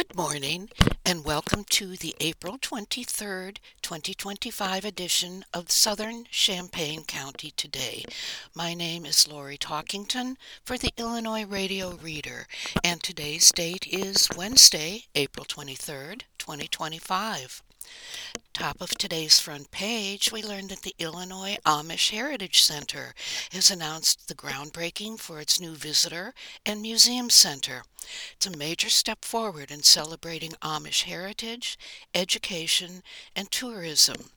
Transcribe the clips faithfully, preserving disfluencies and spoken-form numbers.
Good morning, and welcome to the April twenty-third, twenty twenty-five edition of Southern Champaign County Today. My name is Lori Talkington for the Illinois Radio Reader, and today's date is Wednesday, April twenty-third, twenty twenty-five. Top of today's front page, we learned that the Illinois Amish Heritage Center has announced the groundbreaking for its new visitor and museum center. It's a major step forward in celebrating Amish heritage, education, and tourism.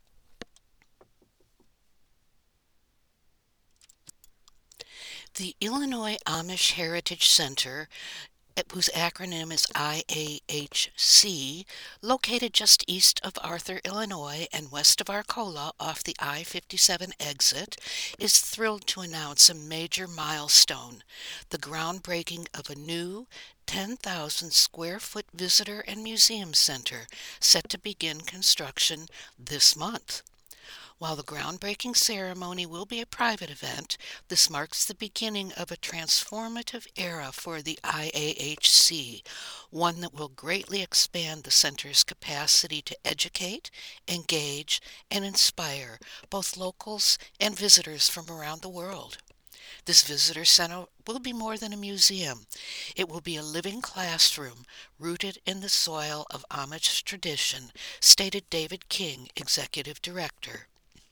The Illinois Amish Heritage Center, whose acronym is I A H C, located just east of Arthur, Illinois, and west of Arcola off the I fifty-seven exit, is thrilled to announce a major milestone, the groundbreaking of a new ten thousand square foot visitor and museum center set to begin construction this month. While the groundbreaking ceremony will be a private event, this marks the beginning of a transformative era for the I A H C, one that will greatly expand the center's capacity to educate, engage, and inspire both locals and visitors from around the world. This visitor center will be more than a museum. It will be a living classroom rooted in the soil of Amish tradition, stated David King, executive director.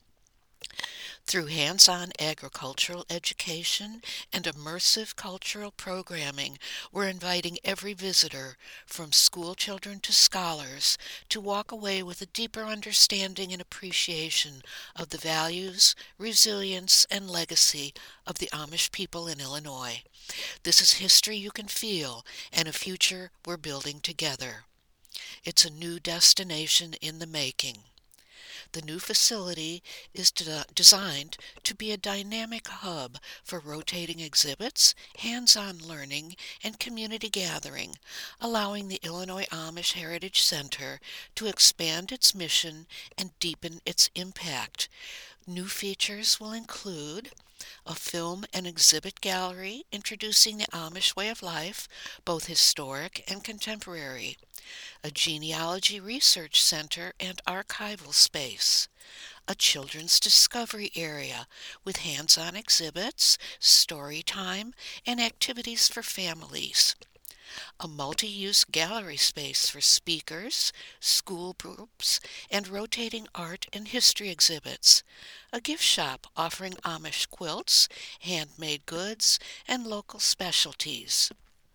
Through hands-on agricultural education and immersive cultural programming, we're inviting every visitor, from school children to scholars, to walk away with a deeper understanding and appreciation of the values, resilience, and legacy of the Amish people in Illinois. This is history you can feel and a future we're building together. It's a new destination in the making. The new facility is de- designed to be a dynamic hub for rotating exhibits, hands-on learning, and community gathering, allowing the Illinois Amish Heritage Center to expand its mission and deepen its impact. New features will include a film and exhibit gallery introducing the Amish way of life, both historic and contemporary, a genealogy research center and archival space, a children's discovery area with hands-on exhibits, story time, and activities for families, a multi-use gallery space for speakers, school groups, and rotating art and history exhibits, a gift shop offering Amish quilts, handmade goods, and local specialties,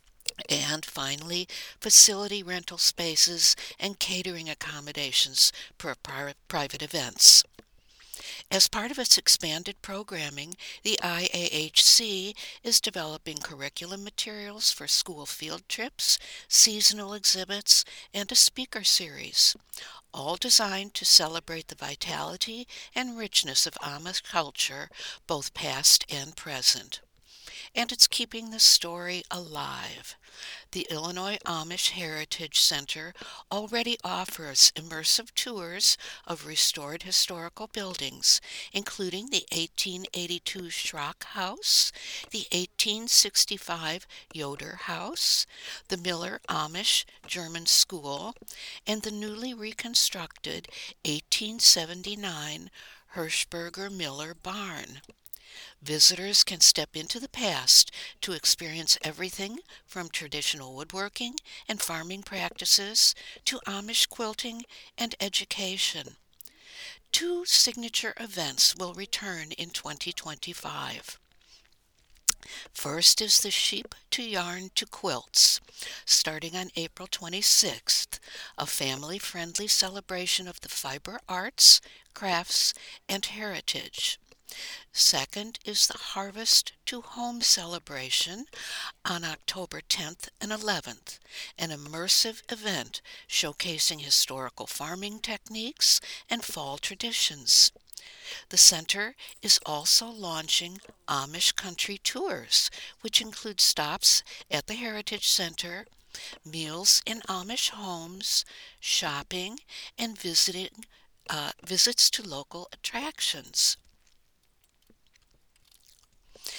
and finally, facility rental spaces and catering accommodations for pri- private events. As part of its expanded programming, the I A H C is developing curriculum materials for school field trips, seasonal exhibits, and a speaker series, all designed to celebrate the vitality and richness of Amish culture, both past and present. And it's keeping the story alive. The Illinois Amish Heritage Center already offers immersive tours of restored historical buildings, including the eighteen eighty-two Schrock House, the eighteen sixty-five Yoder House, the Miller Amish German School, and the newly reconstructed eighteen seventy-nine Hirschberger Miller Barn. Visitors can step into the past to experience everything from traditional woodworking and farming practices to Amish quilting and education. Two signature events will return in twenty twenty-five. First is the Sheep to Yarn to Quilts, starting on April twenty-sixth, a family-friendly celebration of the fiber arts, crafts, and heritage. Second is the Harvest to Home celebration on October tenth and eleventh, an immersive event showcasing historical farming techniques and fall traditions. The center is also launching Amish Country Tours, which include stops at the Heritage Center, meals in Amish homes, shopping, and visiting uh, visits to local attractions.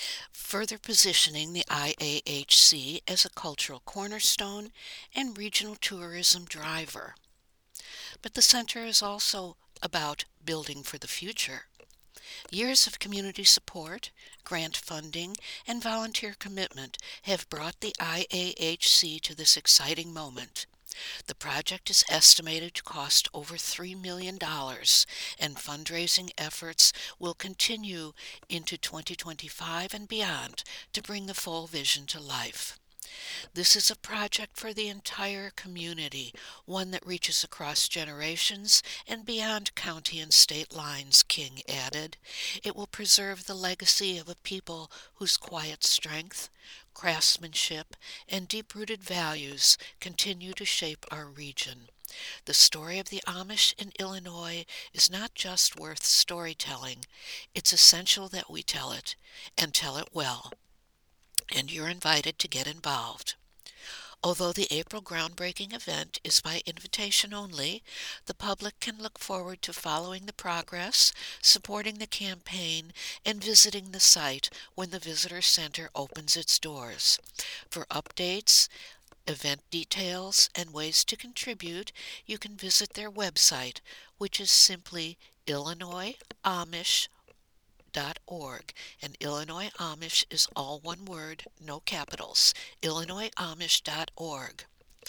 further positioning the I A H C as a cultural cornerstone and regional tourism driver. But the center is also about building for the future. Years of community support, grant funding, and volunteer commitment have brought the I A H C to this exciting moment. The project is estimated to cost over three million dollars, and fundraising efforts will continue into twenty twenty-five and beyond to bring the full vision to life. This is a project for the entire community, one that reaches across generations and beyond county and state lines, King added. It will preserve the legacy of a people whose quiet strength, craftsmanship, and deep-rooted values continue to shape our region. The story of the Amish in Illinois is not just worth storytelling. It's essential that we tell it, and tell it well. And you're invited to get involved. Although the April groundbreaking event is by invitation only, the public can look forward to following the progress, supporting the campaign, and visiting the site when the Visitor Center opens its doors. For updates, event details, and ways to contribute, you can visit their website, which is simply Illinois Amish dot org, and Illinois Amish is all one word, no capitals, Illinois Amish dot org.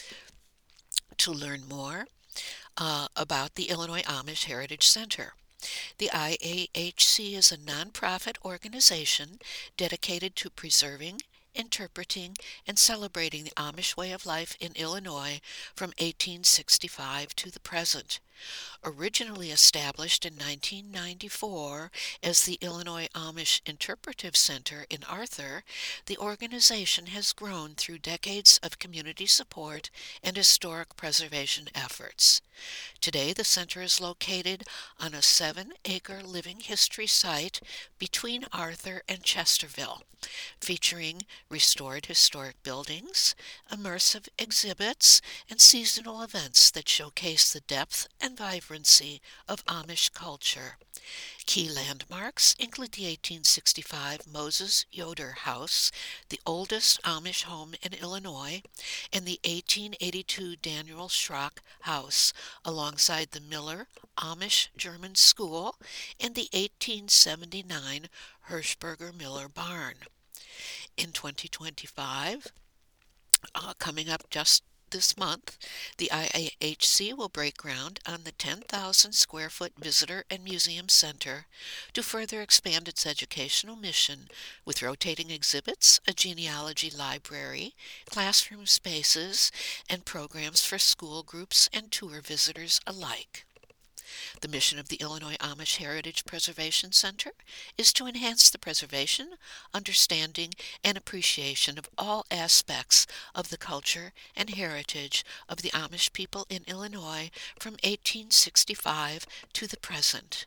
To learn more uh, about the Illinois Amish Heritage Center. The I A H C is a nonprofit organization dedicated to preserving, interpreting, and celebrating the Amish way of life in Illinois from eighteen sixty-five to the present. Originally established in nineteen ninety-four as the Illinois Amish Interpretive Center in Arthur, the organization has grown through decades of community support and historic preservation efforts. Today, the center is located on a seven-acre living history site between Arthur and Chesterville, featuring restored historic buildings, immersive exhibits, and seasonal events that showcase the depth and vibrancy of Amish culture. Key landmarks include the eighteen sixty-five Moses Yoder House, the oldest Amish home in Illinois, and the eighteen eighty-two Daniel Schrock House, alongside the Miller Amish German School and the eighteen seventy-nine Hirschberger Miller Barn. In twenty twenty-five, uh, coming up just this month, the I A H C will break ground on the ten thousand square foot Visitor and Museum Center to further expand its educational mission with rotating exhibits, a genealogy library, classroom spaces, and programs for school groups and tour visitors alike. The mission of the Illinois Amish Heritage Preservation Center is to enhance the preservation, understanding, and appreciation of all aspects of the culture and heritage of the Amish people in Illinois from eighteen sixty-five to the present.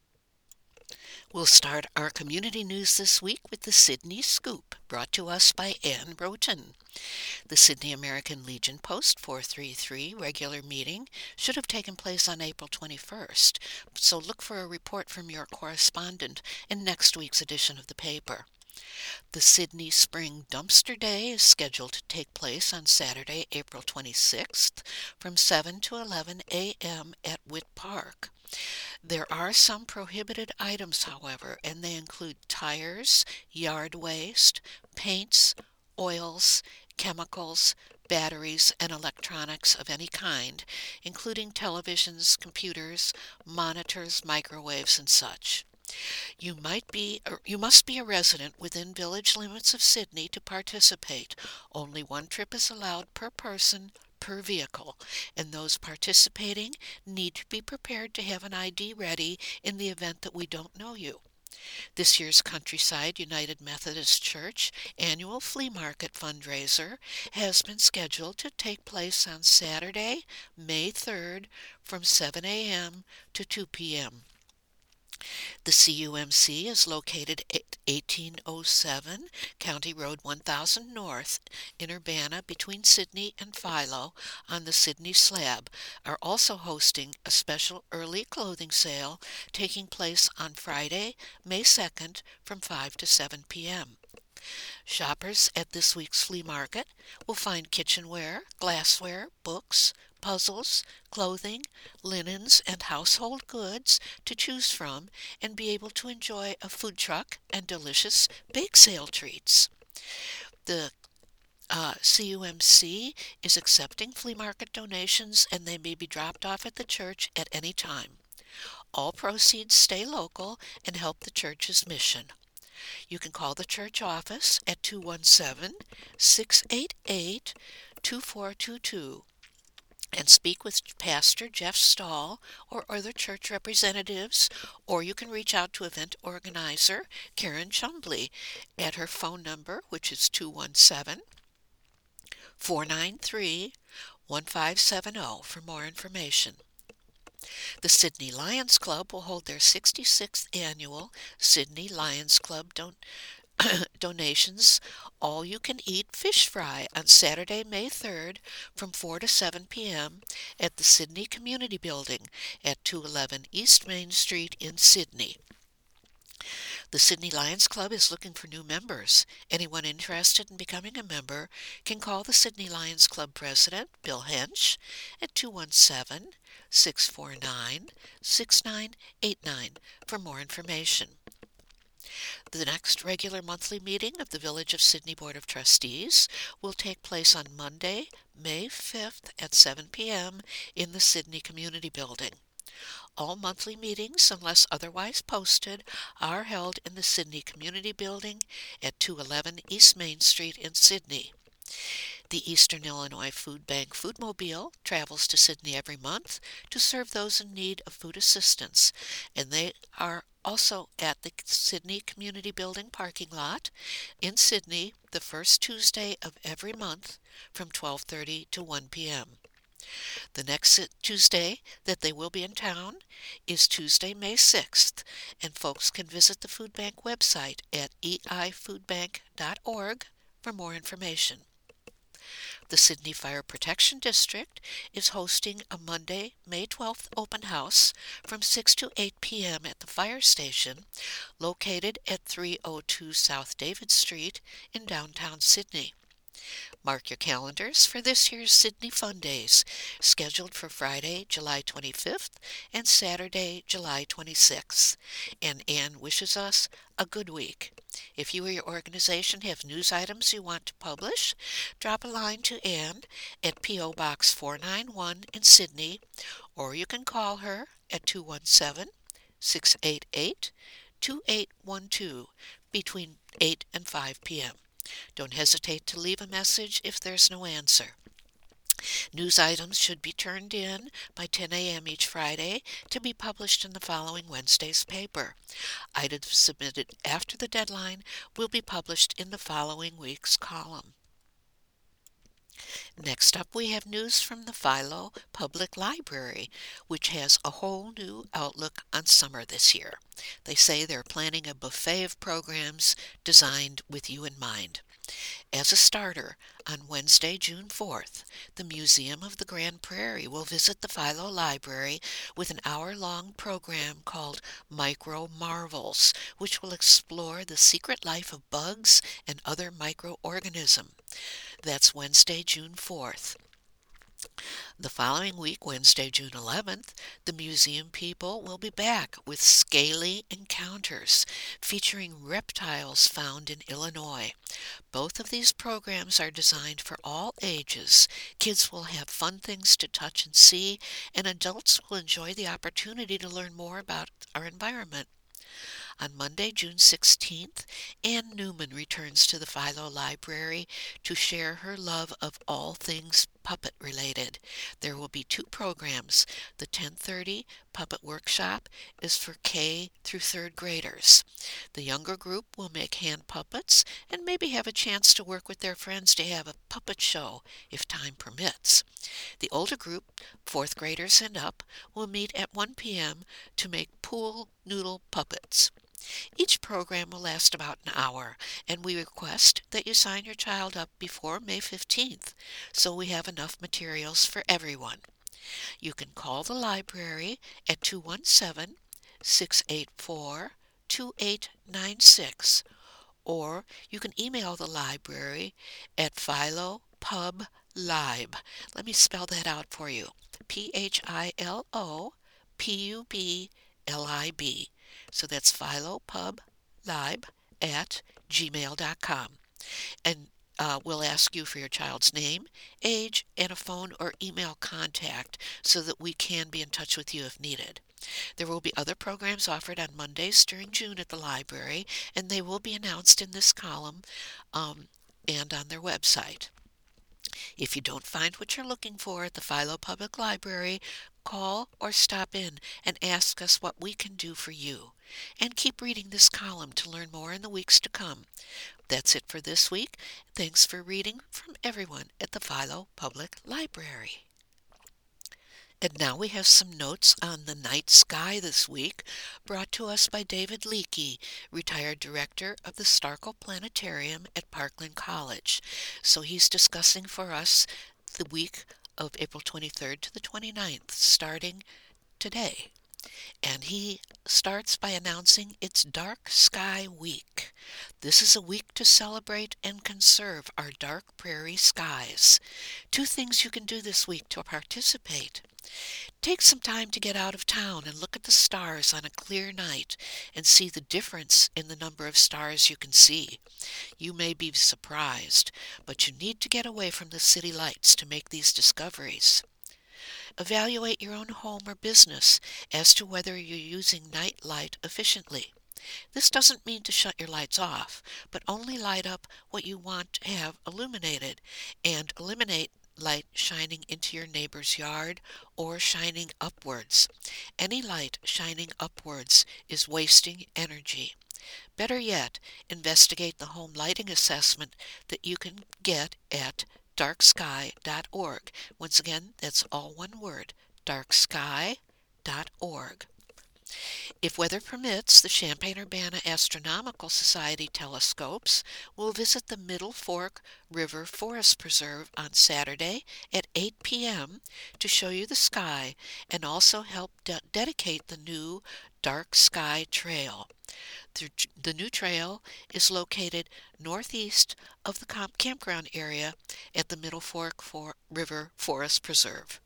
We'll start our community news this week with the Sidney Scoop, brought to us by Ann Roten. The Sidney American Legion Post four thirty-three regular meeting should have taken place on April twenty-first, so look for a report from your correspondent in next week's edition of the paper. The Sidney Spring Dumpster Day is scheduled to take place on Saturday, April twenty-sixth from seven to eleven a.m. at Witt Park. There are some prohibited items, however, and they include tires, yard waste, paints, oils, chemicals, batteries, and electronics of any kind, including televisions, computers, monitors, microwaves, and such. You might be, you must be a resident within village limits of Sidney to participate. Only one trip is allowed per person per vehicle, and those participating need to be prepared to have an I D ready in the event that we don't know you. This year's Countryside United Methodist Church annual flea market fundraiser has been scheduled to take place on Saturday, May third from seven a.m. to two p.m. The C U M C is located at eighteen oh seven County Road one thousand North in Urbana between Sidney and Philo on the Sidney Slab, are also hosting a special early clothing sale taking place on Friday, May second from five to seven p.m. Shoppers at this week's flea market will find kitchenware, glassware, books, puzzles, clothing, linens, and household goods to choose from and be able to enjoy a food truck and delicious bake sale treats. The uh, C U M C is accepting flea market donations and they may be dropped off at the church at any time. All proceeds stay local and help the church's mission. You can call the church office at two one seven, six eight eight, two four two two and speak with Pastor Jeff Stahl or other church representatives, or you can reach out to event organizer Karen Chumbley at her phone number, which is two one seven, four nine three, one five seven zero for more information. The Sydney Lions Club will hold their sixty-sixth annual Sydney Lions Club don- donations all-you-can-eat fish fry on Saturday, May third from four to seven p.m. at the Sydney Community Building at two eleven East Main Street in Sydney. The Sydney Lions Club is looking for new members. Anyone interested in becoming a member can call the Sydney Lions Club president, Bill Hench, at two one seven, six four nine, six nine eight nine for more information. The next regular monthly meeting of the Village of Sydney Board of Trustees will take place on Monday, May fifth at seven p.m. in the Sydney Community Building. All monthly meetings, unless otherwise posted, are held in the Sydney Community Building at two eleven East Main Street in Sydney. The Eastern Illinois Food Bank Foodmobile travels to Sydney every month to serve those in need of food assistance, and they are also at the Sydney Community Building parking lot in Sydney the first Tuesday of every month from twelve thirty to one p.m. The next Tuesday that they will be in town is Tuesday, May sixth, and folks can visit the Food Bank website at e i food bank dot org for more information. The Sydney Fire Protection District is hosting a Monday, May twelfth open house from six to eight p.m. at the fire station located at three oh two South David Street in downtown Sydney. Mark your calendars for this year's Sydney Fun Days, scheduled for Friday, July twenty-fifth and Saturday, July twenty-sixth. And Anne wishes us a good week. If you or your organization have news items you want to publish, drop a line to Anne at P O. Box four ninety-one in Sydney, or you can call her at two one seven, six eight eight, two eight one two between eight and five p.m. Don't hesitate to leave a message if there's no answer. News items should be turned in by ten a.m. each Friday to be published in the following Wednesday's paper. Items submitted after the deadline will be published in the following week's column. Next up, we have news from the Philo Public Library, which has a whole new outlook on summer this year. They say they're planning a buffet of programs designed with you in mind. As a starter, on Wednesday, June fourth, the Museum of the Grand Prairie will visit the Philo Library with an hour-long program called Micro Marvels, which will explore the secret life of bugs and other microorganisms. That's Wednesday, June fourth. The following week, Wednesday, June eleventh, the museum people will be back with Scaly Encounters, featuring reptiles found in Illinois. Both of these programs are designed for all ages. Kids will have fun things to touch and see, and adults will enjoy the opportunity to learn more about our environment. On Monday, June sixteenth, Ann Newman returns to the Philo Library to share her love of all things puppet-related. There will be two programs. The ten thirty Puppet Workshop is for K through third graders. The younger group will make hand puppets and maybe have a chance to work with their friends to have a puppet show if time permits. The older group, fourth graders and up, will meet at one p.m. to make pool noodle puppets. Each program will last about an hour, and we request that you sign your child up before May fifteenth, so we have enough materials for everyone. You can call the library at two one seven, six eight four, two eight nine six, or you can email the library at philopub lib. Let me spell that out for you. P H I L O P U B L I B. So that's philopub lib at gmail dot com. And uh, we'll ask you for your child's name, age, and a phone or email contact so that we can be in touch with you if needed. There will be other programs offered on Mondays during June at the library, and they will be announced in this column um, and on their website. If you don't find what you're looking for at the Philo Public Library, call or stop in and ask us what we can do for you. And keep reading this column to learn more in the weeks to come. That's it for this week. Thanks for reading from everyone at the Philo Public Library. And now we have some notes on the night sky this week, brought to us by David Leakey, retired director of the Starkle Planetarium at Parkland College. So he's discussing for us the week of April twenty-third to the twenty-ninth, starting today. And he starts by announcing it's Dark Sky Week. This is a week to celebrate and conserve our dark prairie skies. Two things you can do this week to participate. Take some time to get out of town and look at the stars on a clear night and see the difference in the number of stars you can see. You may be surprised, but you need to get away from the city lights to make these discoveries. Evaluate your own home or business as to whether you're using night light efficiently. This doesn't mean to shut your lights off, but only light up what you want to have illuminated and eliminate light shining into your neighbor's yard or shining upwards. Any light shining upwards is wasting energy. Better yet, investigate the home lighting assessment that you can get at dark sky dot org. Once again, that's all one word, dark sky dot org. If weather permits, the Champaign-Urbana Astronomical Society telescopes will visit the Middle Fork River Forest Preserve on Saturday at eight p.m. to show you the sky and also help de- dedicate the new Dark Sky Trail. The, the new trail is located northeast of the camp- campground area at the Middle Fork For- River Forest Preserve.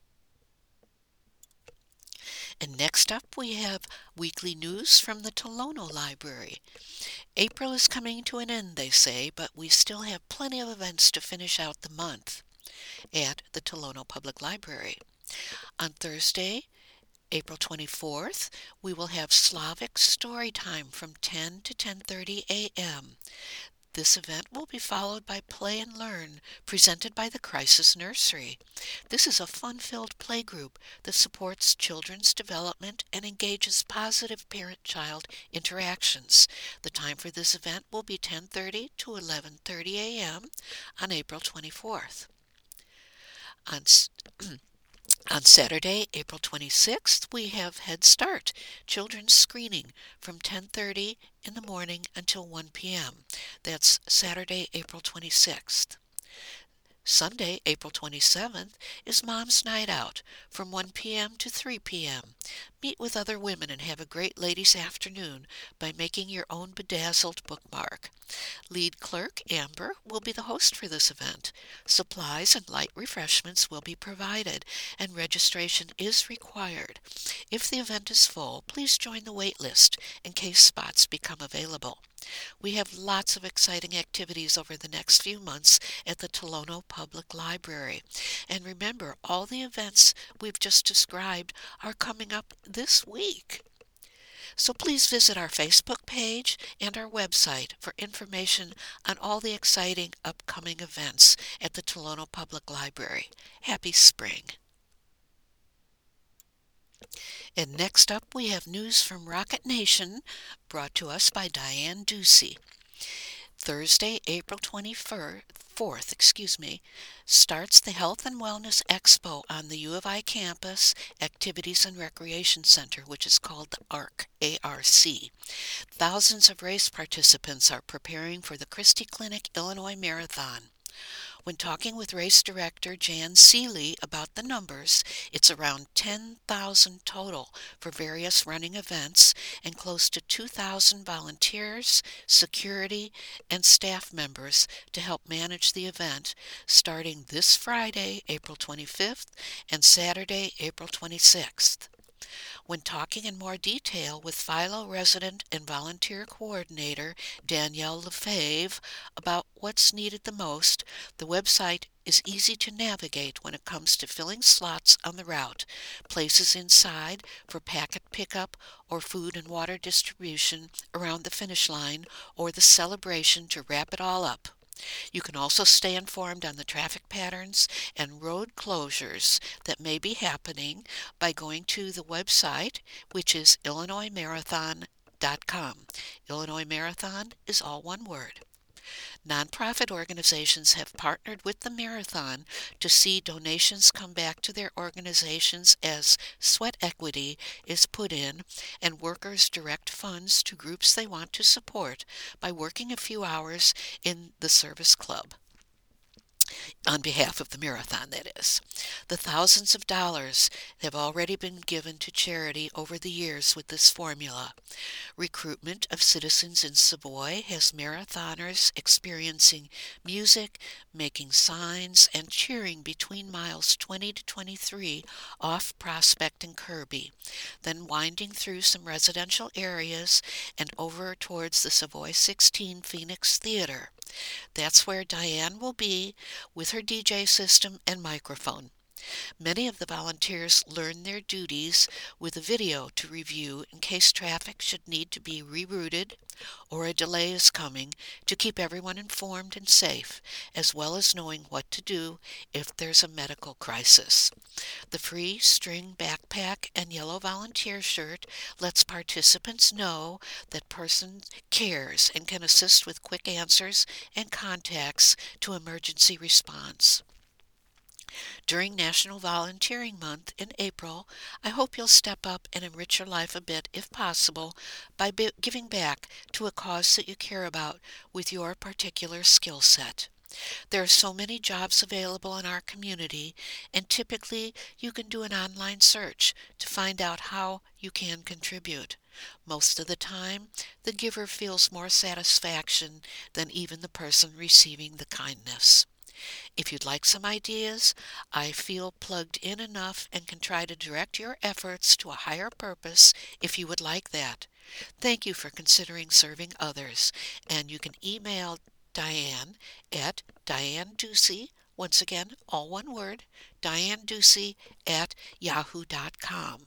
And next up we have weekly news from the Tolono Library. April is coming to an end, they say, but we still have plenty of events to finish out the month at the Tolono Public Library. On Thursday, April twenty-fourth, we will have Slavic Story Time from ten to ten thirty a.m. This event will be followed by Play and Learn, presented by the Crisis Nursery. This is a fun-filled playgroup that supports children's development and engages positive parent-child interactions. The time for this event will be ten thirty to eleven thirty a.m. on April twenty-fourth. On On Saturday, April twenty-sixth, we have Head Start, children's screening from ten thirty in the morning until one p.m. That's Saturday, April twenty-sixth. Sunday, April twenty-seventh, is Mom's Night Out from one p.m. to three p.m. Meet with other women and have a great ladies' afternoon by making your own bedazzled bookmark. Lead clerk Amber will be the host for this event. Supplies and light refreshments will be provided, and registration is required. If the event is full, please join the wait list in case spots become available. We have lots of exciting activities over the next few months at the Tolono Public Library. And remember, all the events we've just described are coming up this week. So please visit our Facebook page and our website for information on all the exciting upcoming events at the Tolono Public Library. Happy spring! And next up, we have news from Rocket Nation, brought to us by Diane Ducey. Thursday, April twenty-fourth, excuse me, starts the Health and Wellness Expo on the U of I campus Activities and Recreation Center, which is called the ARC, A R C. Thousands of race participants are preparing for the Christie Clinic Illinois Marathon. When talking with race director Jan Seeley about the numbers, it's around ten thousand total for various running events and close to two thousand volunteers, security, and staff members to help manage the event starting this Friday, April twenty-fifth, and Saturday, April twenty-sixth. When talking in more detail with Philo resident and volunteer coordinator Danielle Lefebvre about what's needed the most, the website is easy to navigate when it comes to filling slots on the route, places inside for packet pickup or food and water distribution around the finish line, or the celebration to wrap it all up. You can also stay informed on the traffic patterns and road closures that may be happening by going to the website, which is illinois marathon dot com. Illinois Marathon is all one word. Nonprofit organizations have partnered with the marathon to see donations come back to their organizations as sweat equity is put in, and workers direct funds to groups they want to support by working a few hours in the service club. On behalf of the marathon, that is. The thousands of dollars have already been given to charity over the years with this formula. Recruitment of citizens in Savoy has marathoners experiencing music, making signs, and cheering between miles twenty to twenty-three off Prospect and Kirby, then winding through some residential areas and over towards the Savoy sixteen Phoenix Theater. That's where Diane will be with her D J system and microphone. Many of the volunteers learn their duties with a video to review in case traffic should need to be rerouted or a delay is coming, to keep everyone informed and safe, as well as knowing what to do if there's a medical crisis. The free string backpack and yellow volunteer shirt lets participants know that person cares and can assist with quick answers and contacts to emergency response. During National Volunteering Month in April, I hope you'll step up and enrich your life a bit, if possible, by bi- giving back to a cause that you care about with your particular skill set. There are so many jobs available in our community, and typically you can do an online search to find out how you can contribute. Most of the time, the giver feels more satisfaction than even the person receiving the kindness. If you'd like some ideas, I feel plugged in enough and can try to direct your efforts to a higher purpose if you would like that. Thank you for considering serving others, and you can email Diane at Diane Ducey, once again, all one word, Diane Ducey at yahoo dot com.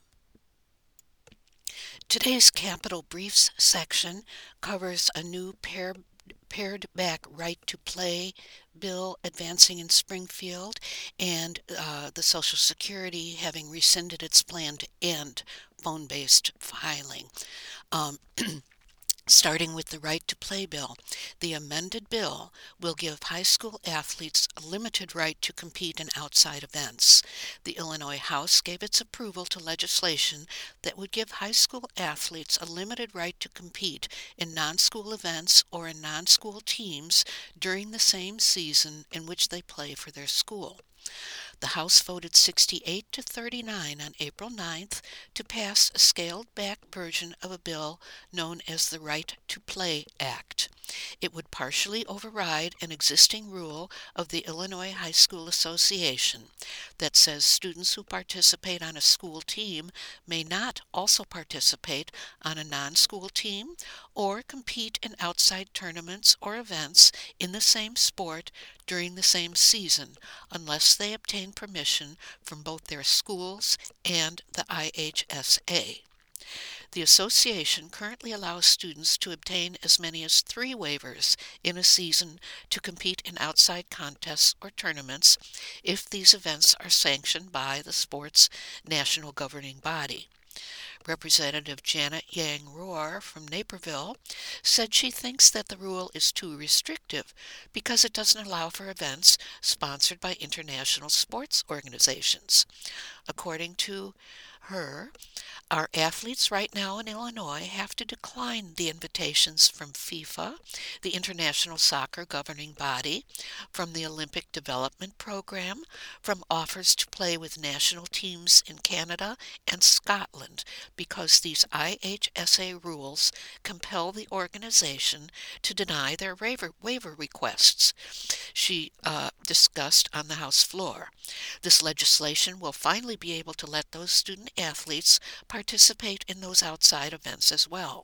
Today's Capital Briefs section covers a new pair pared back right to play bill advancing in Springfield, and uh, the Social Security having rescinded its plan to end phone-based filing. Um, Starting with the Right to Play bill, the amended bill will give high school athletes a limited right to compete in outside events. The Illinois House gave its approval to legislation that would give high school athletes a limited right to compete in non-school events or in non-school teams during the same season in which they play for their school. The House voted sixty-eight to thirty-nine on April ninth to pass a scaled-back version of a bill known as the Right to Play Act. It would partially override an existing rule of the Illinois High School Association that says students who participate on a school team may not also participate on a non-school team or compete in outside tournaments or events in the same sport during the same season unless they obtain permission from both their schools and the I H S A. The association currently allows students to obtain as many as three waivers in a season to compete in outside contests or tournaments if these events are sanctioned by the sport's national governing body. Representative Janet Yang Rohr from Naperville said she thinks that the rule is too restrictive because it doesn't allow for events sponsored by international sports organizations. According to Her, our athletes right now in Illinois have to decline the invitations from FIFA, the international soccer governing body, from the Olympic Development Program, from offers to play with national teams in Canada and Scotland, because these I H S A rules compel the organization to deny their waiver, waiver requests, she uh, discussed on the House floor. This legislation will finally be able to let those student athletes participate in those outside events as well.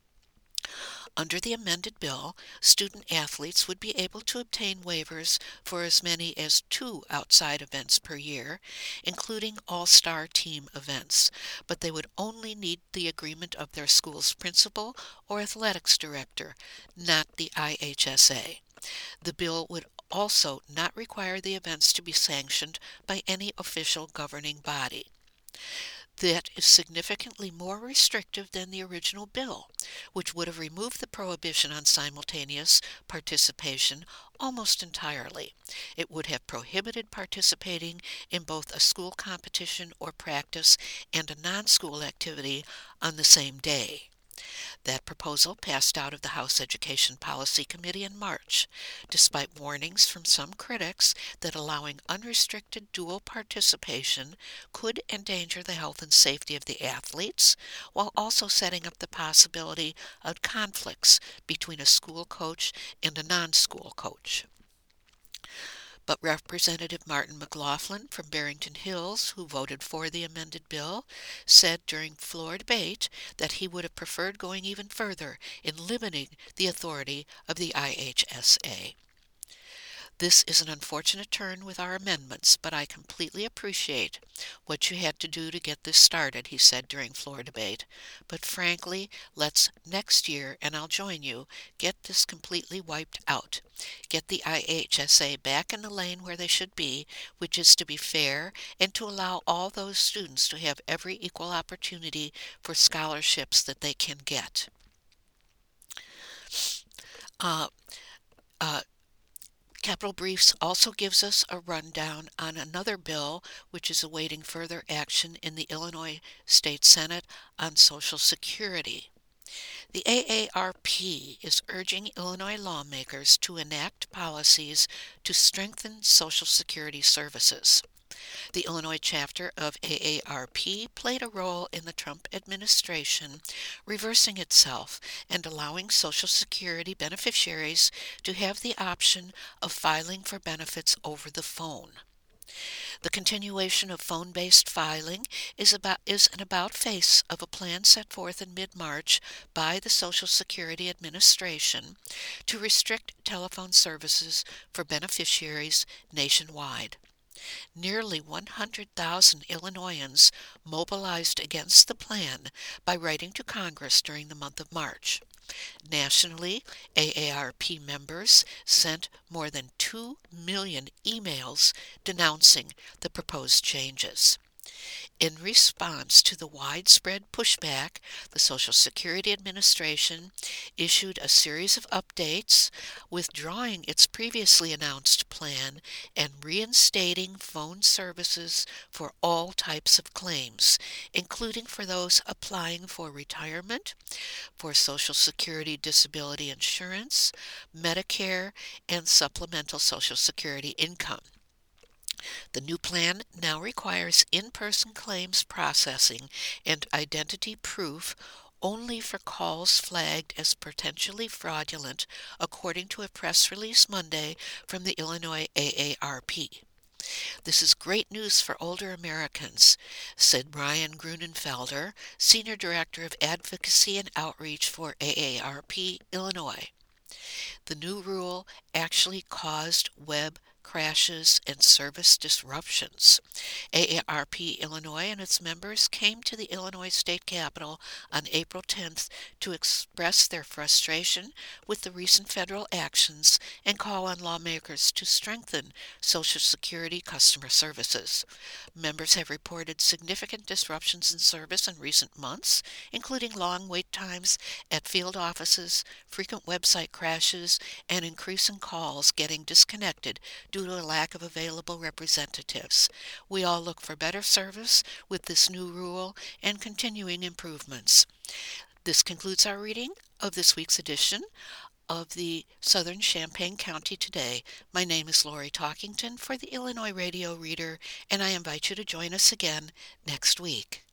Under the amended bill, student athletes would be able to obtain waivers for as many as two outside events per year, including all-star team events, but they would only need the agreement of their school's principal or athletics director, not the I H S A. The bill would also not require the events to be sanctioned by any official governing body. That is significantly more restrictive than the original bill, which would have removed the prohibition on simultaneous participation almost entirely. It would have prohibited participating in both a school competition or practice and a non-school activity on the same day. That proposal passed out of the House Education Policy Committee in March, despite warnings from some critics that allowing unrestricted dual participation could endanger the health and safety of the athletes, while also setting up the possibility of conflicts between a school coach and a non-school coach. But Representative Martin McLaughlin from Barrington Hills, who voted for the amended bill, said during floor debate that he would have preferred going even further in limiting the authority of the I H S A. This is an unfortunate turn with our amendments, but I completely appreciate what you had to do to get this started, he said during floor debate. But frankly, let's next year, and I'll join you, get this completely wiped out. Get the I H S A back in the lane where they should be, which is to be fair and to allow all those students to have every equal opportunity for scholarships that they can get. Uh, uh, Capitol Briefs also gives us a rundown on another bill which is awaiting further action in the Illinois State Senate on Social Security. The A A R P is urging Illinois lawmakers to enact policies to strengthen Social Security services. The Illinois chapter of A A R P played a role in the Trump administration, reversing itself and allowing Social Security beneficiaries to have the option of filing for benefits over the phone. The continuation of phone-based filing is about is an about-face of a plan set forth in mid-March by the Social Security Administration to restrict telephone services for beneficiaries nationwide. Nearly one hundred thousand Illinoisans mobilized against the plan by writing to Congress during the month of March. Nationally, A A R P members sent more than two million emails denouncing the proposed changes. In response to the widespread pushback, the Social Security Administration issued a series of updates, withdrawing its previously announced plan and reinstating phone services for all types of claims, including for those applying for retirement, for Social Security disability insurance, Medicare, and supplemental Social Security income. The new plan now requires in-person claims processing and identity proof only for calls flagged as potentially fraudulent, according to a press release Monday from the Illinois A A R P. This is great news for older Americans, said Brian Grunenfelder, Senior Director of Advocacy and Outreach for A A R P Illinois. The new rule actually caused web crashes and service disruptions. A A R P Illinois and its members came to the Illinois State Capitol on April tenth to express their frustration with the recent federal actions and call on lawmakers to strengthen Social Security customer services. Members have reported significant disruptions in service in recent months, including long wait times at field offices, frequent website crashes, and increasing calls getting disconnected due to a lack of available representatives. We all look for better service with this new rule and continuing improvements. This concludes our reading of this week's edition of the Southern Champaign County Today. My name is Lori Talkington for the Illinois Radio Reader, and I invite you to join us again next week.